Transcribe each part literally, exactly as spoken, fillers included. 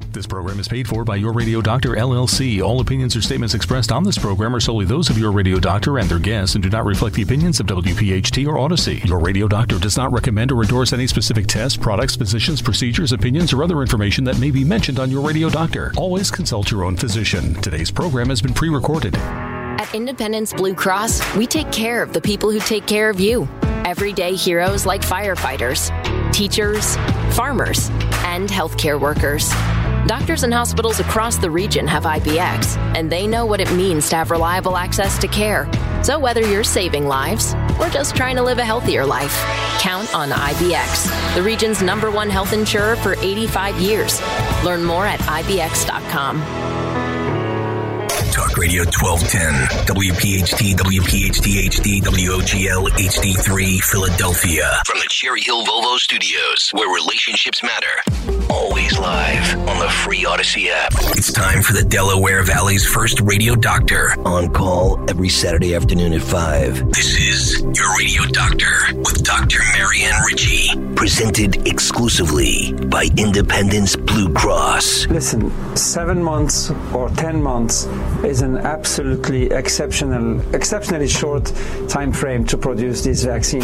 This program is paid for by Your Radio Doctor, L L C. All opinions or statements expressed on this program are solely those of Your Radio Doctor and their guests and do not reflect the opinions of W P H T or Odyssey. Your Radio Doctor does not recommend or endorse any specific tests, products, physicians, procedures, opinions, or other information that may be mentioned on Your Radio Doctor. Always consult your own physician. Today's program has been pre-recorded. At Independence Blue Cross, we take care of the people who take care of you. Everyday heroes like firefighters, teachers, farmers, and healthcare workers. Doctors and hospitals across the region have I B X, and they know what it means to have reliable access to care. So whether you're saving lives or just trying to live a healthier life, count on I B X, the region's number one health insurer for eighty-five years. Learn more at I B X dot com. Talk Radio twelve ten, W P H T, W P H T H D, W O G L H D three, Philadelphia. From the Cherry Hill Volvo Studios, where relationships matter. Always live on the free Odyssey app. It's time for the Delaware Valley's first radio doctor. On call every Saturday afternoon at five. This is Your Radio Doctor with Doctor Marianne Ritchie. Presented exclusively by Independence Blue Cross. Listen, seven months or ten months is an absolutely exceptional, exceptionally short time frame to produce this vaccine.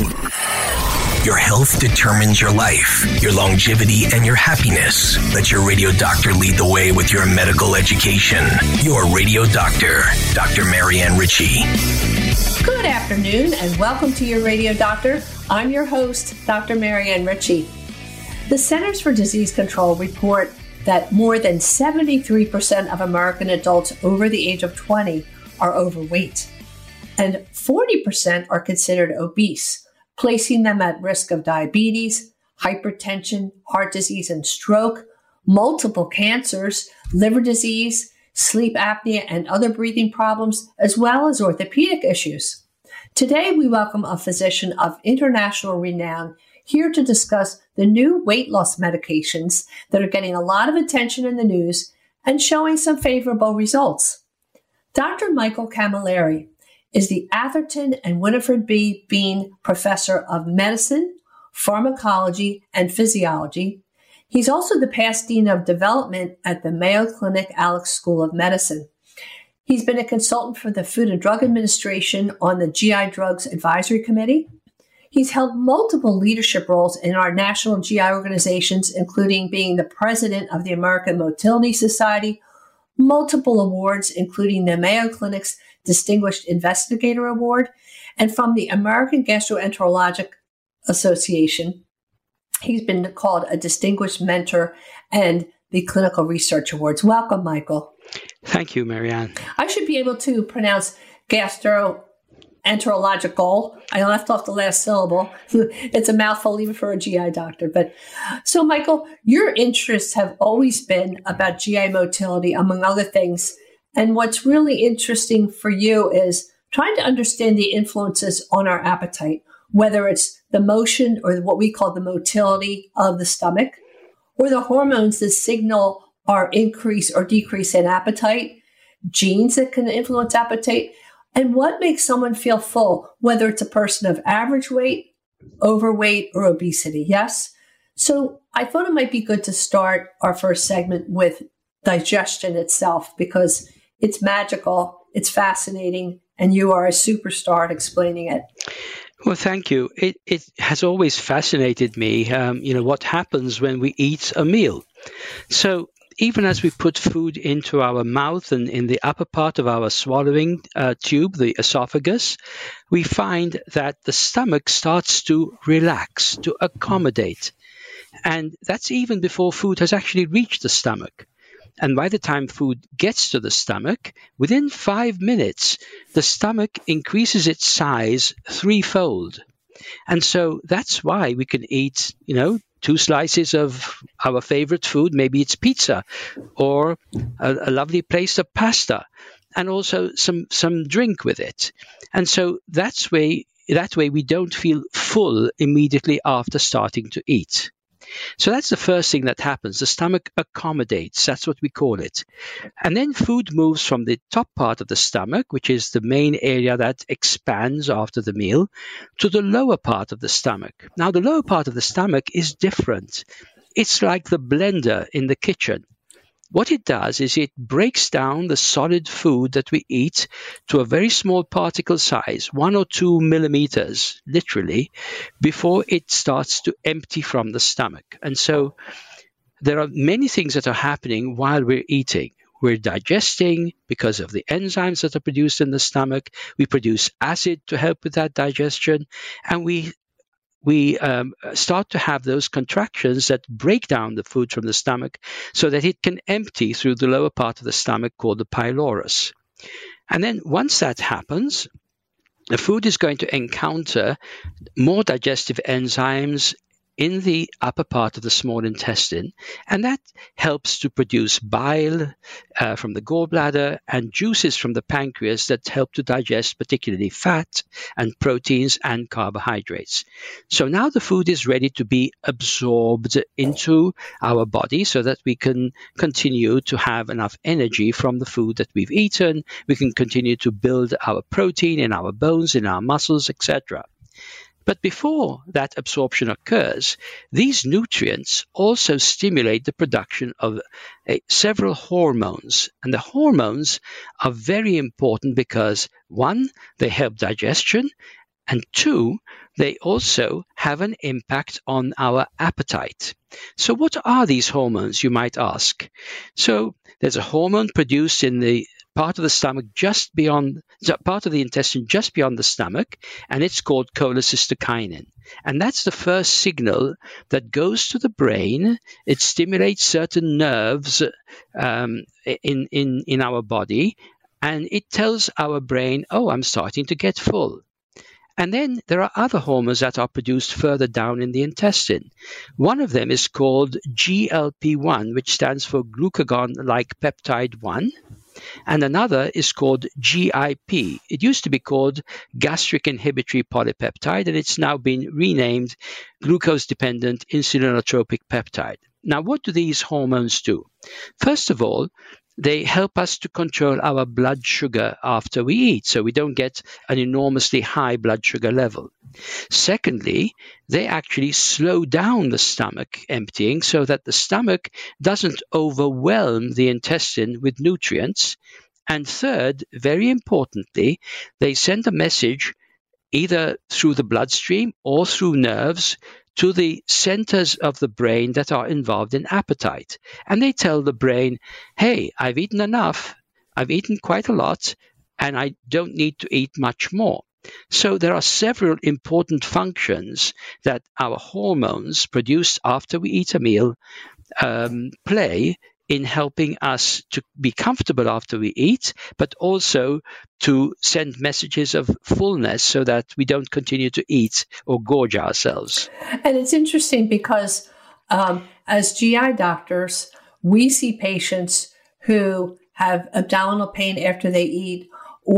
Your health determines your life, your longevity, and your happiness. Let your radio doctor lead the way with your medical education. Your Radio Doctor, Doctor Marianne Ritchie. Good afternoon and welcome to Your Radio Doctor. I'm your host, Doctor Marianne Ritchie. The Centers for Disease Control report that more than seventy-three percent of American adults over the age of twenty are overweight, and forty percent are considered obese, placing them at risk of diabetes, hypertension, heart disease and stroke, multiple cancers, liver disease, sleep apnea, and other breathing problems, as well as orthopedic issues. Today, we welcome a physician of international renown here to discuss the new weight loss medications that are getting a lot of attention in the news and showing some favorable results. Doctor Michael Camilleri is the Atherton and Winifred B. Bean Professor of Medicine, Pharmacology, and Physiology. He's also the past Dean of Development at the Mayo Clinic Alex School of Medicine. He's been a consultant for the Food and Drug Administration on the G I Drugs Advisory Committee. He's held multiple leadership roles in our national G I organizations, including being the president of the American Motility Society, multiple awards, including the Mayo Clinic's Distinguished Investigator Award, and from the American Gastroenterologic Association. He's been called a Distinguished Mentor and the Clinical Research Awards. Welcome, Michael. Thank you, Marianne. I should be able to pronounce gastroenterological. I left off the last syllable. It's a mouthful even for a G I doctor. But so, Michael, your interests have always been about G I motility, among other things. And what's really interesting for you is trying to understand the influences on our appetite, whether it's the motion or what we call the motility of the stomach, or the hormones that signal our increase or decrease in appetite, genes that can influence appetite, and what makes someone feel full, whether it's a person of average weight, overweight, or obesity. Yes? So I thought it might be good to start our first segment with digestion itself, because it's magical, it's fascinating, and you are a superstar at explaining it. Well, thank you. It it has always fascinated me, um, you know, what happens when we eat a meal. So even as we put food into our mouth and in the upper part of our swallowing uh, tube, the esophagus, we find that the stomach starts to relax, to accommodate. And that's even before food has actually reached the stomach. And by the time food gets to the stomach, within five minutes, the stomach increases its size threefold. And so that's why we can eat, you know, two slices of our favorite food, maybe it's pizza, or a, a lovely plate of pasta, and also some, some drink with it. And so that's way, that way we don't feel full immediately after starting to eat. So that's the first thing that happens. The stomach accommodates. That's what we call it. And then food moves from the top part of the stomach, which is the main area that expands after the meal, to the lower part of the stomach. Now, the lower part of the stomach is different. It's like the blender in the kitchen. what it does is it breaks down the solid food that we eat to a very small particle size, one or two millimeters, literally, before it starts to empty from the stomach. And so there are many things that are happening while we're eating. We're digesting because of the enzymes that are produced in the stomach. We produce acid to help with that digestion, and we we um, start to have those contractions that break down the food from the stomach so that it can empty through the lower part of the stomach called the pylorus. And then once that happens, the food is going to encounter more digestive enzymes in the upper part of the small intestine, and that helps to produce bile uh, from the gallbladder and juices from the pancreas that help to digest particularly fat and proteins and carbohydrates. So now the food is ready to be absorbed into our body so that we can continue to have enough energy from the food that we've eaten. We can continue to build our protein in our bones, in our muscles, et cetera. But before that absorption occurs, these nutrients also stimulate the production of uh, several hormones. And the hormones are very important because, one, they help digestion, and two, they also have an impact on our appetite. So what are these hormones, you might ask? So there's a hormone produced in the part of the stomach just beyond, part of the intestine just beyond the stomach, and it's called cholecystokinin. And that's the first signal that goes to the brain. It stimulates certain nerves um, in, in, in our body, and it tells our brain, oh, I'm starting to get full. And then there are other hormones that are produced further down in the intestine. One of them is called G L P one, which stands for glucagon-like peptide one. And another is called G I P. It used to be called gastric inhibitory polypeptide, and it's now been renamed glucose-dependent insulinotropic peptide. Now, what do these hormones do? First of all, they help us to control our blood sugar after we eat, so we don't get an enormously high blood sugar level. Secondly, they actually slow down the stomach emptying so that the stomach doesn't overwhelm the intestine with nutrients. And third, very importantly, they send a message either through the bloodstream or through nerves to the centers of the brain that are involved in appetite. And they tell the brain, hey, I've eaten enough, I've eaten quite a lot, and I don't need to eat much more. So there are several important functions that our hormones produced after we eat a meal um, play in helping us to be comfortable after we eat, but also to send messages of fullness so that we don't continue to eat or gorge ourselves. And it's interesting because um, as G I doctors, we see patients who have abdominal pain after they eat,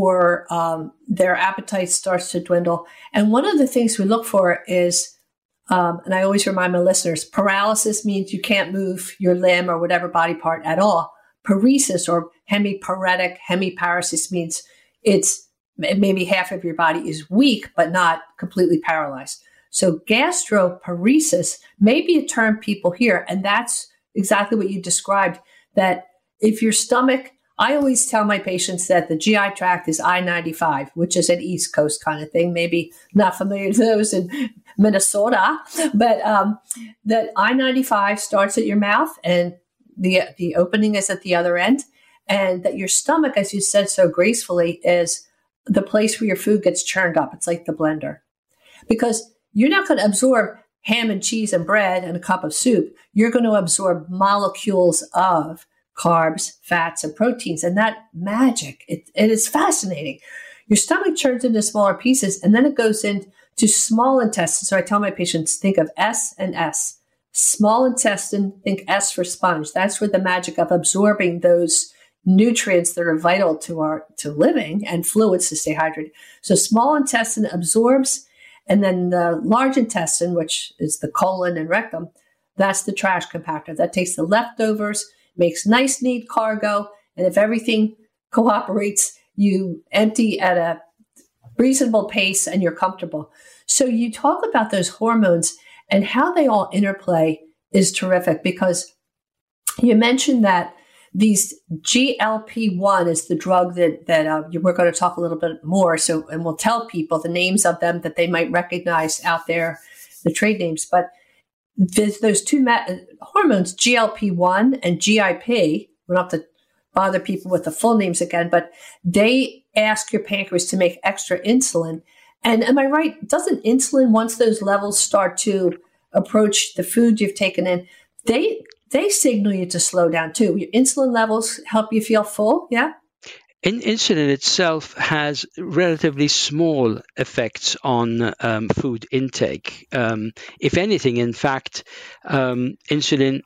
or um, their appetite starts to dwindle. And one of the things we look for is, um, and I always remind my listeners, paralysis means you can't move your limb or whatever body part at all. Paresis or hemiparetic, hemiparesis means it's maybe half of your body is weak, but not completely paralyzed. So gastroparesis may be a term people hear, and that's exactly what you described, that if your stomach, I always tell my patients that the G I tract is I ninety-five, which is an East Coast kind of thing. Maybe not familiar to those in Minnesota, but um, that I ninety-five starts at your mouth and the the opening is at the other end. And that your stomach, as you said so gracefully, is the place where your food gets churned up. It's like the blender. Because you're not going to absorb ham and cheese and bread and a cup of soup. You're going to absorb molecules of carbs, fats, and proteins. And that magic, it, it is fascinating. Your stomach churns into smaller pieces, and then it goes into small intestine. So I tell my patients, think of S and S. Small intestine, think S for sponge. That's where the magic of absorbing those nutrients that are vital to our to living and fluids to stay hydrated. So small intestine absorbs, and then the large intestine, which is the colon and rectum, that's the trash compactor. That takes the leftovers, makes nice, neat cargo, and if everything cooperates, you empty at a reasonable pace and you're comfortable. So you talk about those hormones and how they all interplay is terrific, because you mentioned that these G L P one is the drug that, that uh, we're going to talk a little bit more. So, and we'll tell people the names of them that they might recognize out there, the trade names. But there's those two me- hormones, G L P one and G I P. We don't have to bother people with the full names again, but they ask your pancreas to make extra insulin. And am I right? Doesn't insulin, once those levels start to approach the food you've taken in, they they signal you to slow down too. Your insulin levels help you feel full, yeah? In, insulin itself has relatively small effects on um, food intake. Um, if anything, in fact, um, insulin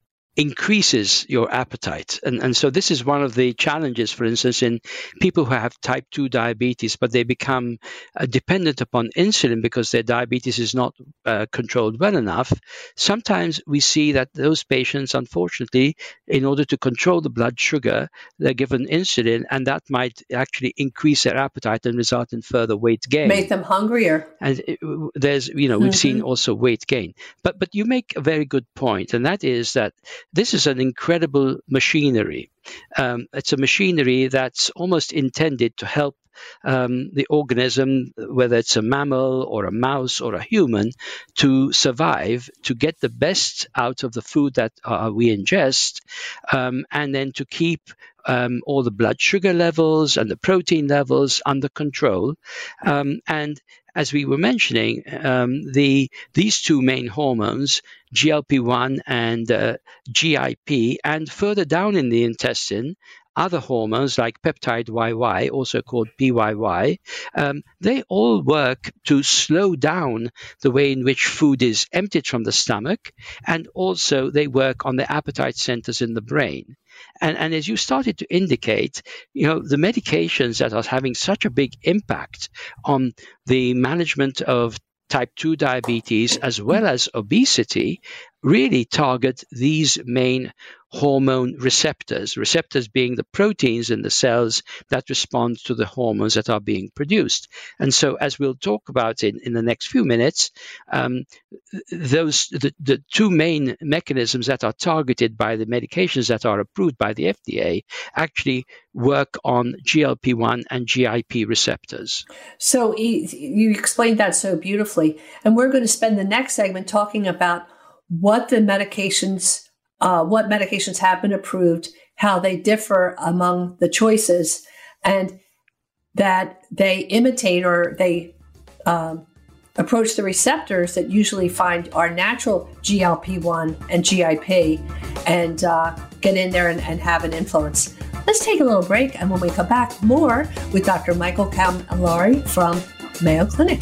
increases your appetite. And, and so this is one of the challenges, for instance, in people who have type two diabetes, but they become uh, dependent upon insulin because their diabetes is not uh, controlled well enough. Sometimes we see that those patients, unfortunately, in order to control the blood sugar, they're given insulin, and that might actually increase their appetite and result in further weight gain. Make them hungrier. And it, there's, you know, we've mm-hmm. seen also weight gain. But, but you make a very good point, and that is that this is an incredible machinery. Um, it's a machinery that's almost intended to help um, the organism, whether it's a mammal or a mouse or a human, to survive, to get the best out of the food that uh, we ingest, um, and then to keep um, all the blood sugar levels and the protein levels under control. Um, and as we were mentioning, um, the these two main hormones, G L P one and uh, G I P, and further down in the intestine, other hormones like peptide Y Y, also called P Y Y, um, they all work to slow down the way in which food is emptied from the stomach, and also they work on the appetite centers in the brain. And, and as you started to indicate, you know, the medications that are having such a big impact on the management of type two diabetes as well as obesity really target these main hormone receptors, receptors being the proteins in the cells that respond to the hormones that are being produced. And so, as we'll talk about in, in the next few minutes, um, those the, the two main mechanisms that are targeted by the medications that are approved by the F D A actually work on G L P one and G I P receptors. So you explained that so beautifully. And we're going to spend the next segment talking about what the medications, uh, what medications have been approved, how they differ among the choices, and that they imitate or they um, approach the receptors that usually find our natural G L P one and G I P and uh, get in there and, and have an influence. Let's take a little break, and when we come back, more with Doctor Michael Camilleri from Mayo Clinic.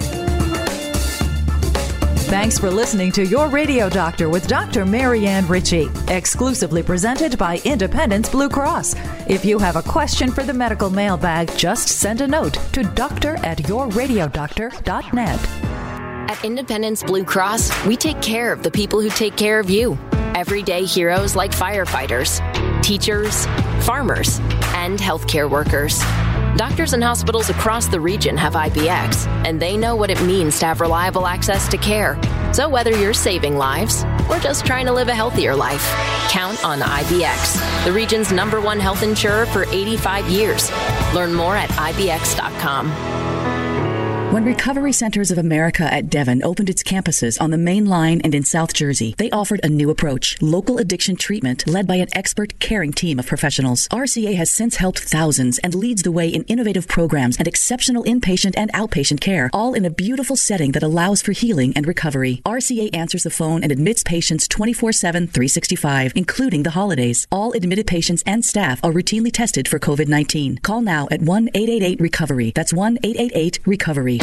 Thanks for listening to Your Radio Doctor with Doctor Marianne Ritchie, exclusively presented by Independence Blue Cross. If you have a question for the medical mailbag, just send a note to doctor at your radio doctor dot net. At Independence Blue Cross, we take care of the people who take care of you. Everyday heroes like firefighters, teachers, farmers, and healthcare workers. Doctors and hospitals across the region have I B X, and they know what it means to have reliable access to care. So whether you're saving lives or just trying to live a healthier life, count on I B X, the region's number one health insurer for eighty-five years. Learn more at I B X dot com. When Recovery Centers of America at Devon opened its campuses on the Main Line and in South Jersey, they offered a new approach, local addiction treatment led by an expert, caring team of professionals. R C A has since helped thousands and leads the way in innovative programs and exceptional inpatient and outpatient care, all in a beautiful setting that allows for healing and recovery. R C A answers the phone and admits patients twenty-four seven, three sixty-five, including the holidays. All admitted patients and staff are routinely tested for covid nineteen. Call now at one eight eight eight recovery. That's one eight eight eight recovery.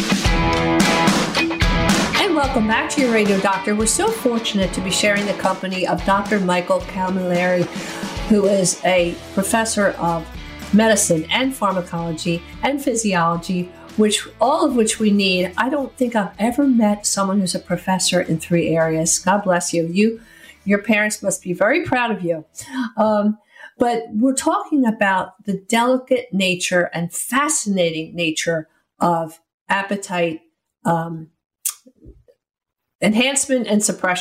And welcome back to Your Radio Doctor. We're so fortunate to be sharing the company of Doctor Michael Camilleri, who is a professor of medicine and pharmacology and physiology, which all of which we need. I don't think I've ever met someone who's a professor in three areas. God bless you. You, your parents must be very proud of you. Um, but we're talking about the delicate nature and fascinating nature of appetite um, enhancement and suppression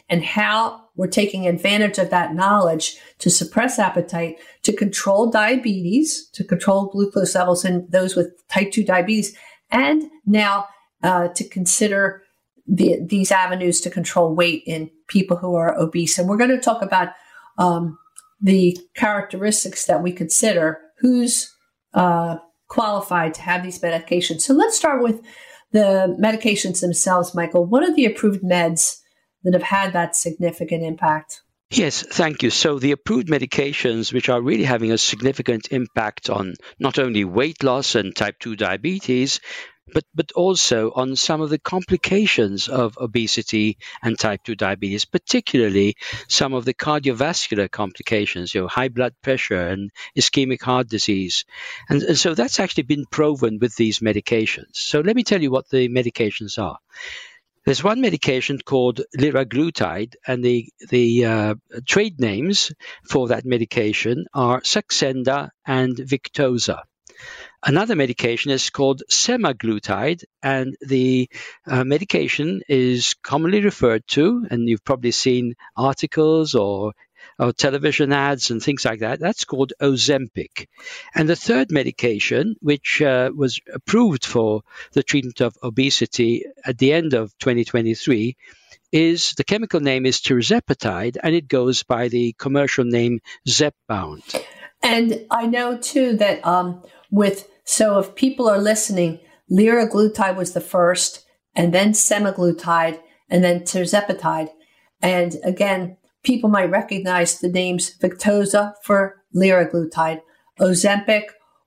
and how we're taking advantage of that knowledge to suppress appetite, to control diabetes, to control glucose levels in those with type two diabetes, and now uh, to consider the, these avenues to control weight in people who are obese. And we're going to talk about um, the characteristics that we consider, who's uh, qualified to have these medications. So let's start with the medications themselves, Michael. What are the approved meds that have had that significant impact? Yes, thank you. So the approved medications, which are really having a significant impact on not only weight loss and type two diabetes, but, but also on some of the complications of obesity and type two diabetes, particularly some of the cardiovascular complications, you know, high blood pressure and ischemic heart disease. And, and so that's actually been proven with these medications. So let me tell you what the medications are. There's one medication called liraglutide, and the, the uh, trade names for that medication are Saxenda and Victoza. Another medication is called semaglutide, and the uh, medication is commonly referred to, and you've probably seen articles or, or television ads and things like that. That's called Ozempic. And the third medication, which uh, was approved for the treatment of obesity at the end of twenty twenty-three, is the chemical name is tirzepatide, and it goes by the commercial name Zepbound. And I know too that um, with so if people are listening, liraglutide was the first, and then semaglutide, and then tirzepatide. And again, people might recognize the names Victoza for liraglutide, Ozempic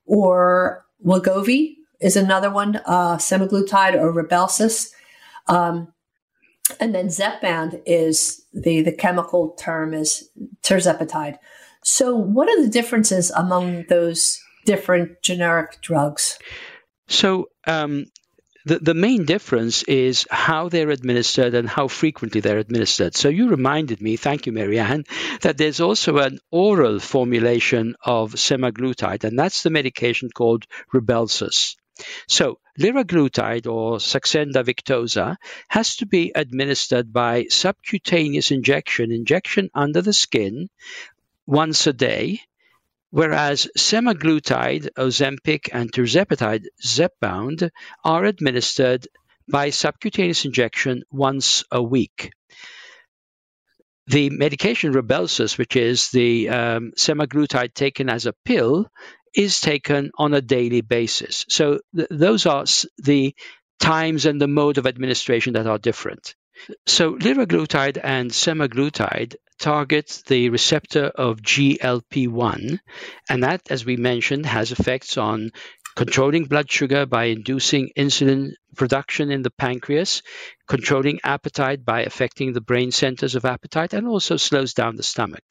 or Wegovy is another one, uh, semaglutide or Rybelsus. Um, and then Zepbound is the, the chemical term is tirzepatide. So what are the differences among those different generic drugs? So um, the, the main difference is how they're administered and how frequently they're administered. So you reminded me, thank you, Marianne, that there's also an oral formulation of semaglutide, and that's the medication called Rybelsus. So liraglutide or Saxenda Victoza has to be administered by subcutaneous injection, injection under the skin, once a day, whereas semaglutide, Ozempic, and tirzepatide, Zepbound, are administered by subcutaneous injection once a week. The medication Rybelsus, which is the um, semaglutide taken as a pill, is taken on a daily basis. So th- those are the times and the mode of administration that are different. So liraglutide and semaglutide target the receptor of G L P one, and that, as we mentioned, has effects on controlling blood sugar by inducing insulin production in the pancreas, controlling appetite by affecting the brain centers of appetite, and also slows down the stomach.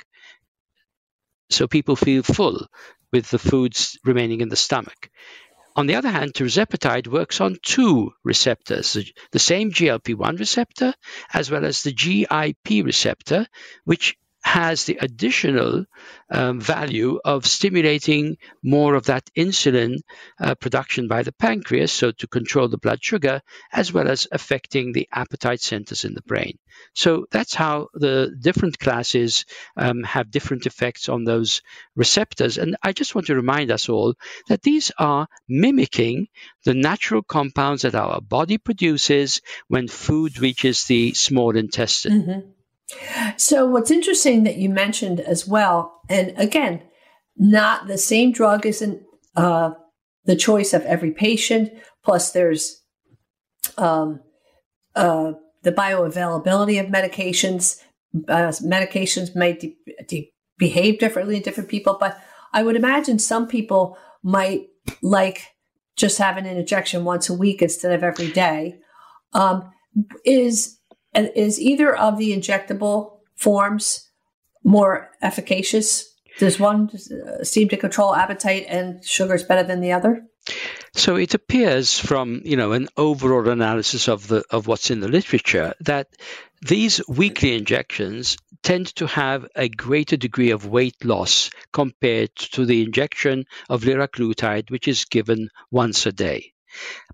So people feel full with the foods remaining in the stomach. On the other hand, tirzepatide works on two receptors, the same G L P one receptor as well as the G I P receptor, which has the additional um, value of stimulating more of that insulin uh, production by the pancreas, so to control the blood sugar, as well as affecting the appetite centers in the brain. So that's how the different classes um, have different effects on those receptors. And I just want to remind us all that these are mimicking the natural compounds that our body produces when food reaches the small intestine. Mm-hmm. So what's interesting that you mentioned as well, and again, not the same drug isn't uh, the choice of every patient. Plus, there's um, uh, the bioavailability of medications. Uh, medications may de- de- behave differently in different people, but I would imagine some people might like just having an injection once a week instead of every day. Um, is Is either of the injectable forms more efficacious? Does one seem to control appetite and sugars better than the other? So it appears from, you know, an overall analysis of the of what's in the literature that these weekly injections tend to have a greater degree of weight loss compared to the injection of liraglutide, which is given once a day.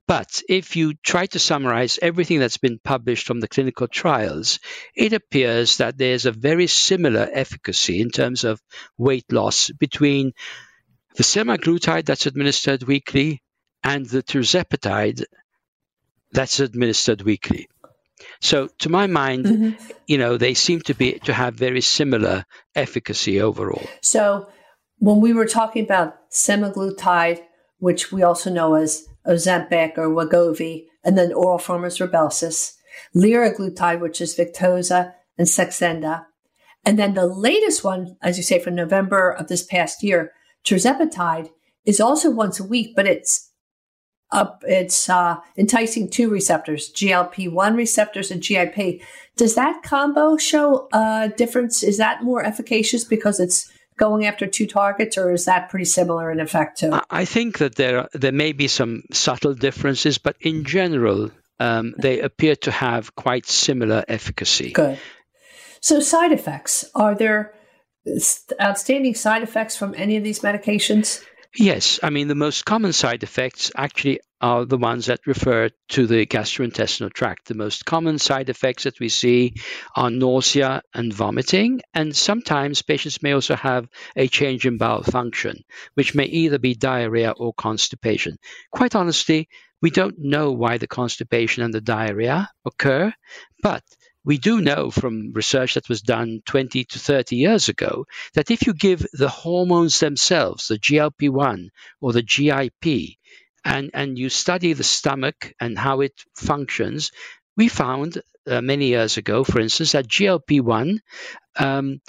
But if you try to summarize everything that's been published from the clinical trials, it appears that there's a very similar efficacy in terms of weight loss between the semaglutide that's administered weekly and the tirzepatide that's administered weekly. So to my mind, mm-hmm. you know, they seem to be to have very similar efficacy overall. So when we were talking about semaglutide, which we also know as Ozempic or Wegovy, and then oral form is Rybelsus, liraglutide, which is Victoza and Saxenda. And then the latest one, as you say, from November of this past year, tirzepatide, is also once a week, but it's up, it's uh, enticing two receptors, G L P one receptors and G I P. Does that combo show a difference? Is that more efficacious because it's going after two targets, or is that pretty similar in effect too? I think that there there may be some subtle differences, but in general, um, they appear to have quite similar efficacy. Good. So side effects, are there outstanding side effects from any of these medications? Yes. I mean, the most common side effects actually are the ones that refer to the gastrointestinal tract. The most common side effects that we see are nausea and vomiting, and sometimes patients may also have a change in bowel function, which may either be diarrhea or constipation. Quite honestly, we don't know why the constipation and the diarrhea occur, but we do know from research that was done twenty to thirty years ago that if you give the hormones themselves, the G L P one or the G I P, and, and you study the stomach and how it functions, we found uh, many years ago, for instance, that G L P one um,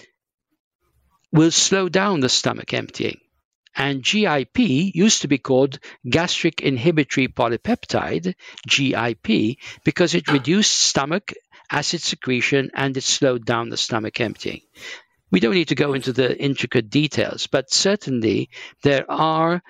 will slow down the stomach emptying. And G I P used to be called gastric inhibitory polypeptide, G I P, because it reduced stomach acid secretion and it slowed down the stomach emptying. We don't need to go into the intricate details, but certainly there are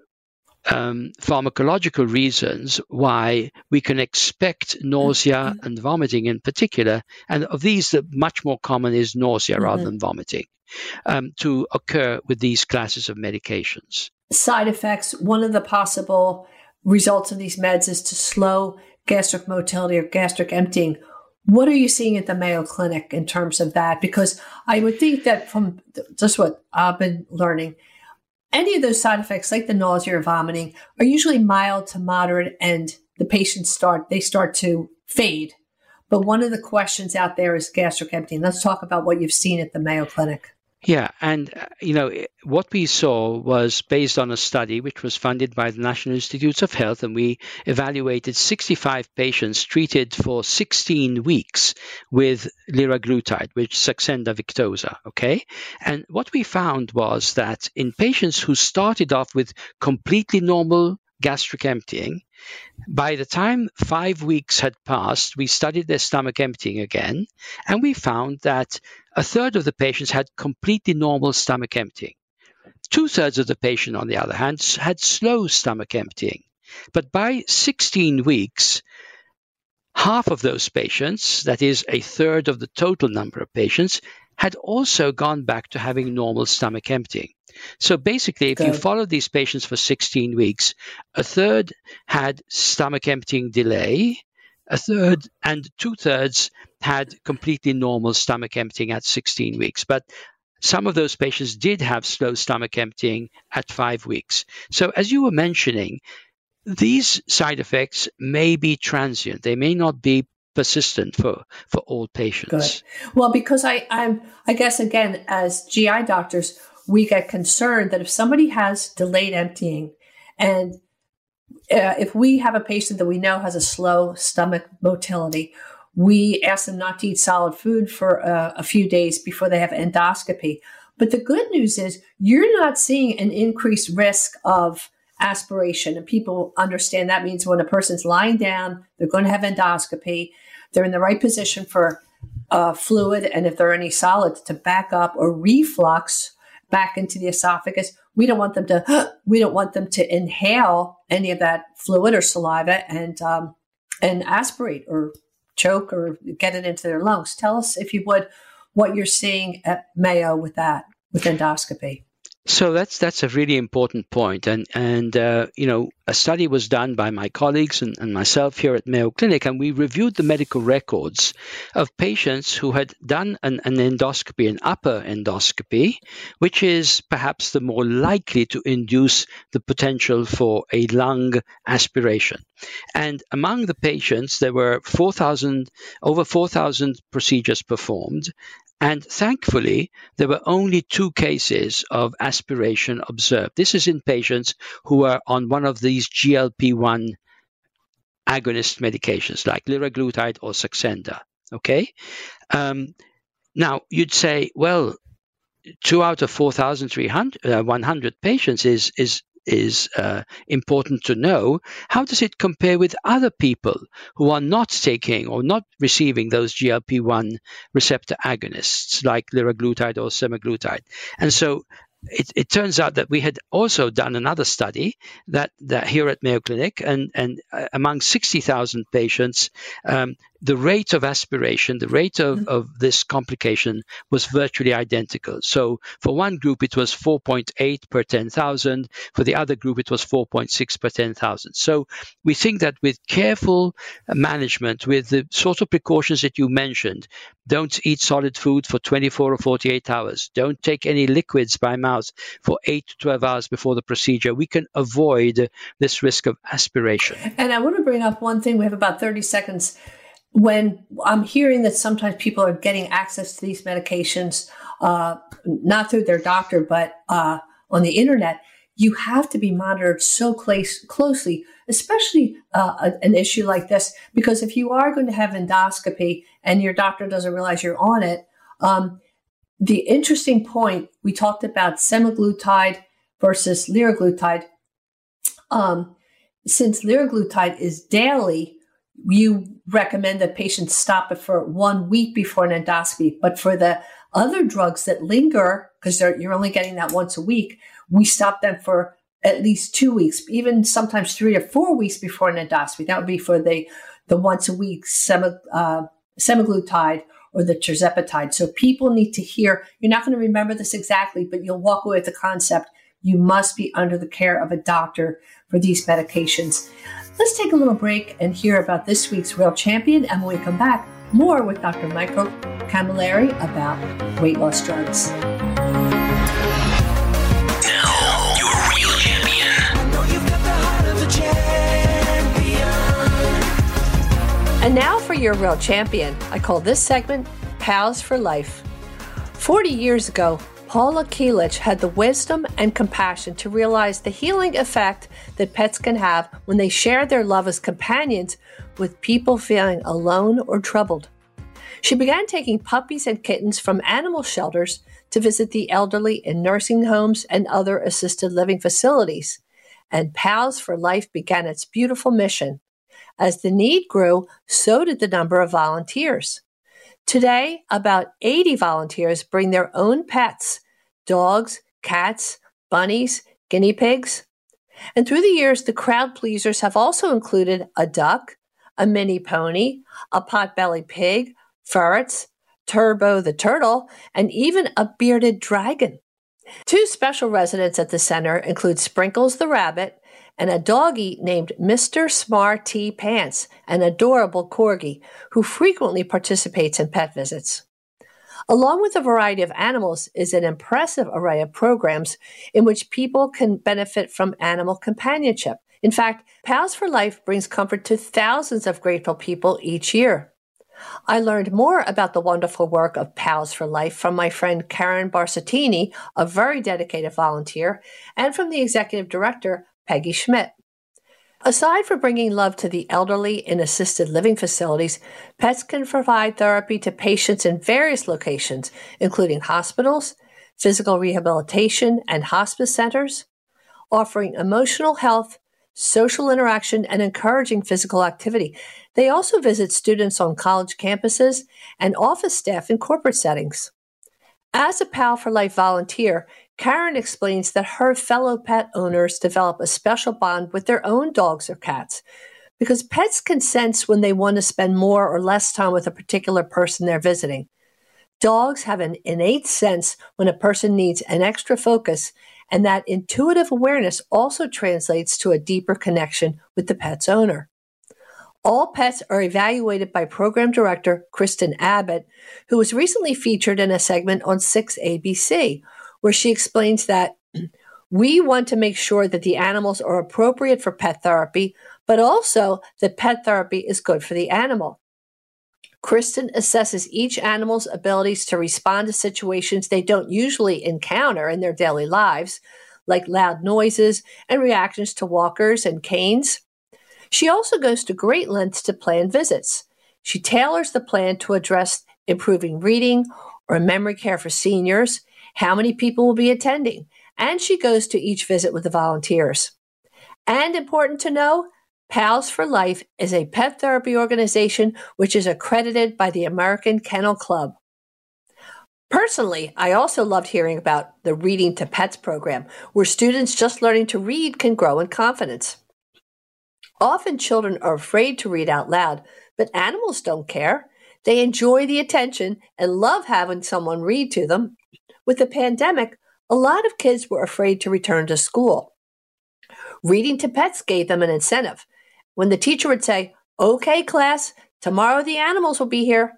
um, pharmacological reasons why we can expect nausea and vomiting in particular, and of these the much more common is nausea mm-hmm. rather than vomiting, um, to occur with these classes of medications. Side effects, one of the possible results of these meds is to slow gastric motility or gastric emptying. What are you seeing at the Mayo Clinic in terms of that? Because I would think that from just what I've been learning, any of those side effects like the nausea or vomiting are usually mild to moderate, and the patients start, they start to fade. But one of the questions out there is gastric emptying. Let's talk about what you've seen at the Mayo Clinic. Yeah, and uh, you know, what we saw was based on a study which was funded by the National Institutes of Health, and we evaluated sixty-five patients treated for sixteen weeks with liraglutide, which is Saxenda Victoza, okay? And what we found was that in patients who started off with completely normal gastric emptying, by the time five weeks had passed, we studied their stomach emptying again, and we found that a third of the patients had completely normal stomach emptying. Two-thirds of the patient, on the other hand, had slow stomach emptying. But by sixteen weeks, half of those patients, that is a third of the total number of patients, had also gone back to having normal stomach emptying. So basically, if Good. you follow these patients for sixteen weeks, a third had stomach emptying delay, a third and two-thirds had completely normal stomach emptying at sixteen weeks. But some of those patients did have slow stomach emptying at five weeks. So as you were mentioning, these side effects may be transient. They may not be persistent for, for all patients. Good. Well, because I, I'm, I guess, again, as G I doctors, we get concerned that if somebody has delayed emptying, and uh, if we have a patient that we know has a slow stomach motility, we ask them not to eat solid food for uh, a few days before they have endoscopy. But the good news is you're not seeing an increased risk of aspiration. And people understand that means when a person's lying down, they're going to have endoscopy. They're in the right position for uh, fluid, and if there are any solids, to back up or reflux back into the esophagus. We don't want them to. We don't want them to inhale any of that fluid or saliva and um, and aspirate or choke or get it into their lungs. Tell us, if you would, what you're seeing at Mayo with that, with endoscopy. So that's that's a really important point. And, and uh, you know, a study was done by my colleagues and, and myself here at Mayo Clinic, and we reviewed the medical records of patients who had done an, an endoscopy, an upper endoscopy, which is perhaps the more likely to induce the potential for a lung aspiration. And among the patients, there were four thousand, over four thousand procedures performed. And thankfully, there were only two cases of aspiration observed. This is in patients who are on one of these G L P one agonist medications like liraglutide or Saxenda. Okay. Um, now, you'd say, well, two out of four thousand one hundred patients is is is uh, important to know. How does it compare with other people who are not taking or not receiving those G L P one receptor agonists like liraglutide or semaglutide? And so it, it turns out that we had also done another study that, that here at Mayo Clinic, and, and uh, among sixty thousand patients, um, the rate of aspiration, the rate of, mm-hmm. of this complication was virtually identical. So for one group, it was four point eight per ten thousand. For the other group, it was four point six per ten thousand. So we think that with careful management, with the sort of precautions that you mentioned, don't eat solid food for twenty-four or forty-eight hours. Don't take any liquids by mouth for eight to twelve hours before the procedure. We can avoid this risk of aspiration. And I want to bring up one thing. We have about thirty seconds. When I'm hearing that sometimes people are getting access to these medications, uh, not through their doctor, but uh, on the internet, you have to be monitored so close, closely, especially uh, an issue like this, because if you are going to have endoscopy and your doctor doesn't realize you're on it, um, the interesting point, we talked about semaglutide versus liraglutide. Um, since liraglutide is daily, you recommend that patients stop it for one week before an endoscopy. But for the other drugs that linger, because you're only getting that once a week, we stop them for at least two weeks, even sometimes three or four weeks before an endoscopy. That would be for the, the once a week sema, uh, semaglutide or the tirzepatide. So people need to hear, you're not going to remember this exactly, but you'll walk away with the concept. You must be under the care of a doctor for these medications. Let's take a little break and hear about this week's Real Champion. And when we come back, more with Doctor Michael Camilleri about weight loss drugs. Now, your Real Champion. I know you've got the heart of a champion. And now for your Real Champion. I call this segment Pals for Life. forty years ago, Paula Kielich had the wisdom and compassion to realize the healing effect that pets can have when they share their love as companions with people feeling alone or troubled. She began taking puppies and kittens from animal shelters to visit the elderly in nursing homes and other assisted living facilities. And Pals for Life began its beautiful mission. As the need grew, so did the number of volunteers. Today, about eighty volunteers bring their own pets, dogs, cats, bunnies, guinea pigs. And through the years, the crowd pleasers have also included a duck, a mini pony, a pot-bellied pig, ferrets, Turbo the turtle, and even a bearded dragon. Two special residents at the center include Sprinkles the rabbit and a doggie named Mister Smarty Pants, an adorable corgi who frequently participates in pet visits. Along with a variety of animals is an impressive array of programs in which people can benefit from animal companionship. In fact, Pals for Life brings comfort to thousands of grateful people each year. I learned more about the wonderful work of Pals for Life from my friend Karen Barsattini, a very dedicated volunteer, and from the executive director, Peggy Schmidt. Aside from bringing love to the elderly in assisted living facilities, pets can provide therapy to patients in various locations, including hospitals, physical rehabilitation, and hospice centers, offering emotional health, social interaction, and encouraging physical activity. They also visit students on college campuses and office staff in corporate settings. As a Pal for Life volunteer, Karen explains that her fellow pet owners develop a special bond with their own dogs or cats because pets can sense when they want to spend more or less time with a particular person they're visiting. Dogs have an innate sense when a person needs an extra focus, and that intuitive awareness also translates to a deeper connection with the pet's owner. All pets are evaluated by Program Director Kristen Abbott, who was recently featured in a segment on six A B C, where she explains that we want to make sure that the animals are appropriate for pet therapy, but also that pet therapy is good for the animal. Kristen assesses each animal's abilities to respond to situations they don't usually encounter in their daily lives, like loud noises and reactions to walkers and canes. She also goes to great lengths to plan visits. She tailors the plan to address improving reading or memory care for seniors, how many people will be attending, and she goes to each visit with the volunteers. And important to know, Pals for Life is a pet therapy organization which is accredited by the American Kennel Club. Personally, I also loved hearing about the Reading to Pets program, where students just learning to read can grow in confidence. Often children are afraid to read out loud, but animals don't care. They enjoy the attention and love having someone read to them. With the pandemic, a lot of kids were afraid to return to school. Reading to Pets gave them an incentive. When the teacher would say, "Okay, class, tomorrow the animals will be here."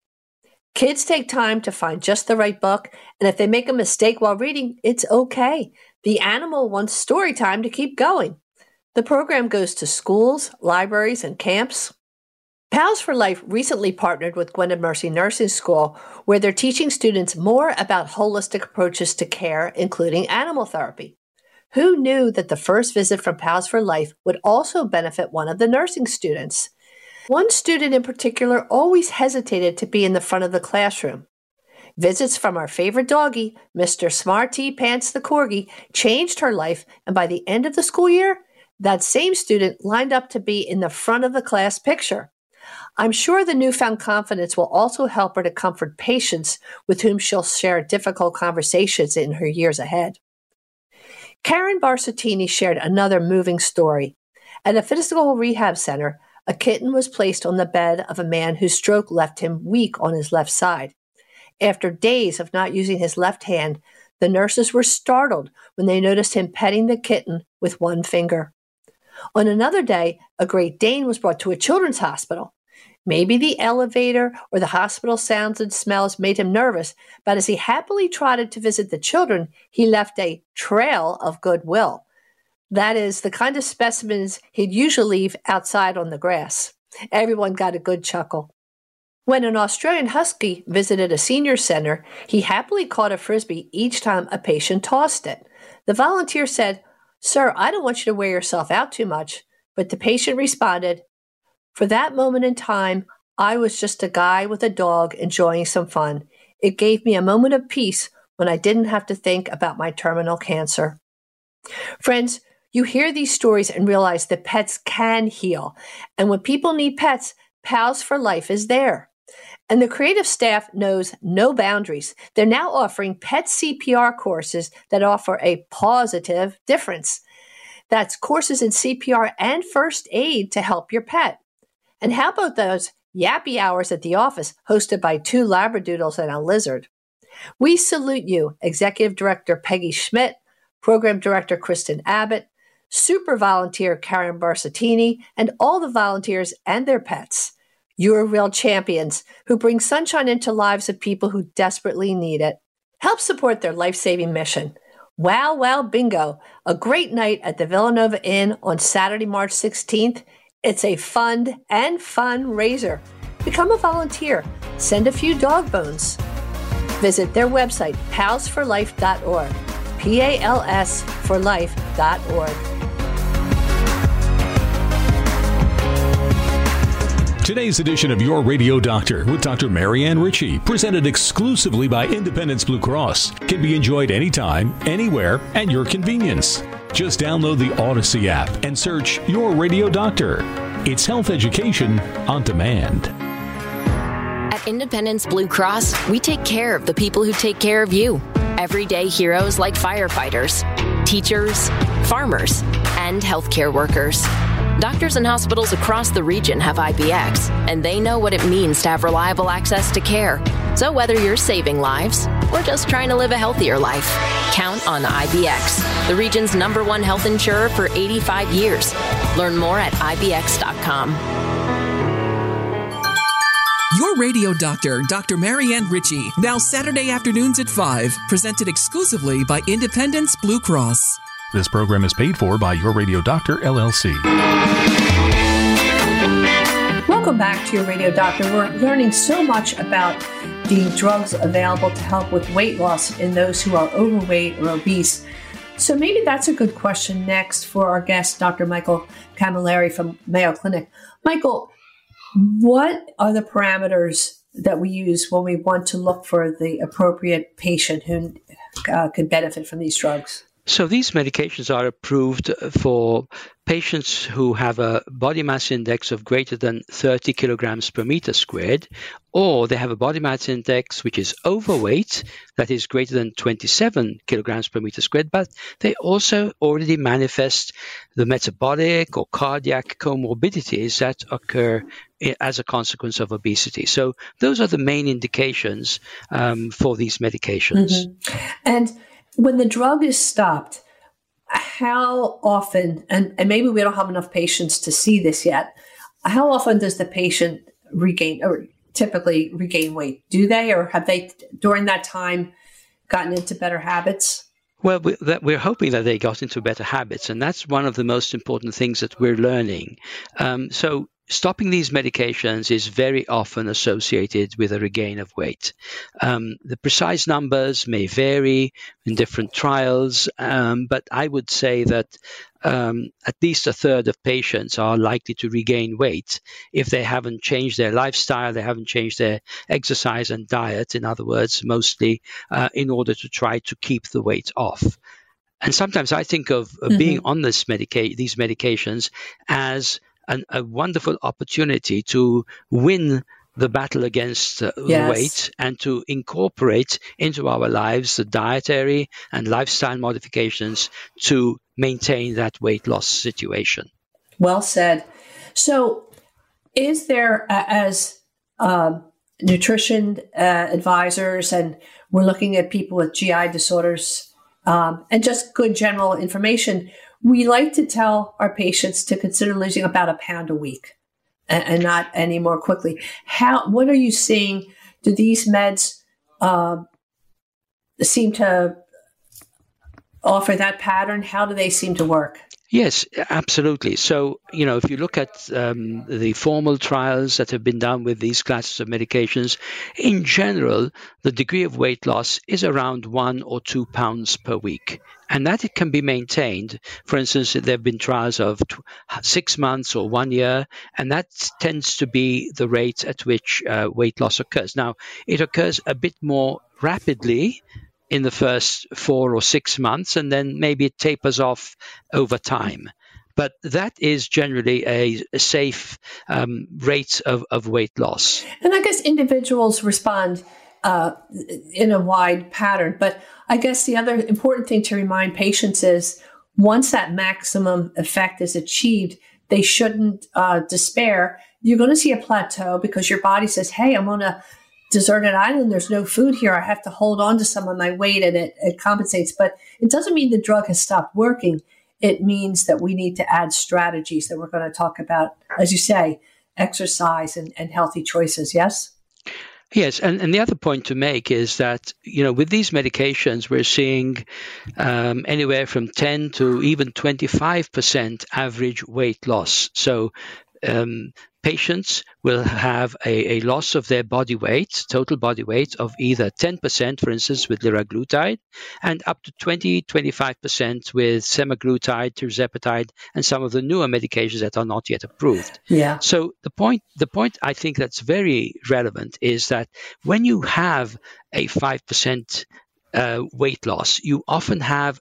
Kids take time to find just the right book, and if they make a mistake while reading, it's okay. The animal wants story time to keep going. The program goes to schools, libraries, and camps. Pals for Life recently partnered with Gwynedd Mercy Nursing School, where they're teaching students more about holistic approaches to care, including animal therapy. Who knew that the first visit from Pals for Life would also benefit one of the nursing students? One student in particular always hesitated to be in the front of the classroom. Visits from our favorite doggie, Mister Smarty Pants the Corgi, changed her life, and by the end of the school year, that same student lined up to be in the front of the class picture. I'm sure the newfound confidence will also help her to comfort patients with whom she'll share difficult conversations in her years ahead. Karen Barsatini shared another moving story. At a physical rehab center, a kitten was placed on the bed of a man whose stroke left him weak on his left side. After days of not using his left hand, the nurses were startled when they noticed him petting the kitten with one finger. On another day, a Great Dane was brought to a children's hospital. Maybe the elevator or the hospital sounds and smells made him nervous, but as he happily trotted to visit the children, he left a trail of goodwill. That is, the kind of specimens he'd usually leave outside on the grass. Everyone got a good chuckle. When an Australian Husky visited a senior center, he happily caught a Frisbee each time a patient tossed it. The volunteer said, "Sir, I don't want you to wear yourself out too much," but the patient responded, "For that moment in time, I was just a guy with a dog enjoying some fun. It gave me a moment of peace when I didn't have to think about my terminal cancer." Friends, you hear these stories and realize that pets can heal. And when people need pets, Pals for Life is there. And the creative staff knows no boundaries. They're now offering pet C P R courses that offer a positive difference. That's courses in C P R and first aid to help your pet. And how about those yappy hours at the office hosted by two Labradoodles and a lizard? We salute you, Executive Director Peggy Schmidt, Program Director Kristen Abbott, Super Volunteer Karen Barsatini, and all the volunteers and their pets. You're real champions who bring sunshine into lives of people who desperately need it. Help support their life-saving mission. Wow Wow Bingo, a great night at the Villanova Inn on Saturday, March sixteenth. It's a fund and fundraiser. Become a volunteer. Send a few dog bones. Visit their website, pals for life dot org. P A L S for life dot org. Today's edition of Your Radio Doctor with Doctor Marianne Ritchie, presented exclusively by Independence Blue Cross, can be enjoyed anytime, anywhere, at your convenience. Just download the Odyssey app and search Your Radio Doctor. It's health education on demand. At Independence Blue Cross, we take care of the people who take care of you. Everyday heroes like firefighters, teachers, farmers, and healthcare workers. Doctors and hospitals across the region have I B X, and they know what it means to have reliable access to care. So whether you're saving lives or just trying to live a healthier life. Count on I B X, the region's number one health insurer for eighty-five years. Learn more at I B X dot com. Your Radio Doctor, Doctor Marianne Ritchie, now Saturday afternoons at five, presented exclusively by Independence Blue Cross. This program is paid for by Your Radio Doctor, L L C. Welcome back to Your Radio Doctor. We're learning so much about the drugs available to help with weight loss in those who are overweight or obese. So maybe that's a good question next for our guest, Doctor Michael Camilleri from Mayo Clinic. Michael, what are the parameters that we use when we want to look for the appropriate patient who uh, could benefit from these drugs? So these medications are approved for patients who have a body mass index of greater than thirty kilograms per meter squared, or they have a body mass index which is overweight, that is greater than twenty-seven kilograms per meter squared, but they also already manifest the metabolic or cardiac comorbidities that occur as a consequence of obesity. So those are the main indications um, for these medications. Mm-hmm. And when the drug is stopped, how often, and, and maybe we don't have enough patients to see this yet, how often does the patient regain or typically regain weight? Do they, or have they during that time gotten into better habits? Well, we, that we're hoping that they got into better habits, and that's one of the most important things that we're learning. Um, so stopping these medications is very often associated with a regain of weight. Um, the precise numbers may vary in different trials, um, but I would say that um, at least a third of patients are likely to regain weight if they haven't changed their lifestyle, they haven't changed their exercise and diet, in other words, mostly uh, in order to try to keep the weight off. And sometimes I think of uh, mm-hmm. being on this medica- these medications as An, a wonderful opportunity to win the battle against uh, yes. weight and to incorporate into our lives the dietary and lifestyle modifications to maintain that weight loss situation. Well said. So is there, uh, as uh, nutrition uh, advisors, and we're looking at people with G I disorders um, and just good general information, we like to tell our patients to consider losing about a pound a week and, and not any more quickly. How? What are you seeing? Do these meds uh, seem to offer that pattern? How do they seem to work? Yes, absolutely. So, you know, if you look at um, the formal trials that have been done with these classes of medications, in general, the degree of weight loss is around one or two pounds per week. And that it can be maintained. For instance, there have been trials of t- six months or one year, and that tends to be the rate at which uh, weight loss occurs. Now, it occurs a bit more rapidly in the first four or six months, and then maybe it tapers off over time. But that is generally a, a safe um, rate of, of weight loss. And I guess individuals respond uh, in a wide pattern. But I guess the other important thing to remind patients is once that maximum effect is achieved, they shouldn't uh, despair. You're going to see a plateau because your body says, hey, I'm on a deserted island. There's no food here. I have to hold on to some of my weight, and it, it compensates. But it doesn't mean the drug has stopped working. It means that we need to add strategies that we're going to talk about, as you say, exercise and, and healthy choices. Yes? Yes, and, and the other point to make is that, you know, with these medications, we're seeing um, anywhere from ten to even twenty-five percent average weight loss. So um, patients will have a, a loss of their body weight, total body weight, of either ten percent, for instance, with liraglutide, and up to twenty, twenty-five percent with semaglutide, tirzepatide, and some of the newer medications that are not yet approved. Yeah. So the point, the point I think that's very relevant is that when you have a five percent uh, weight loss, you often have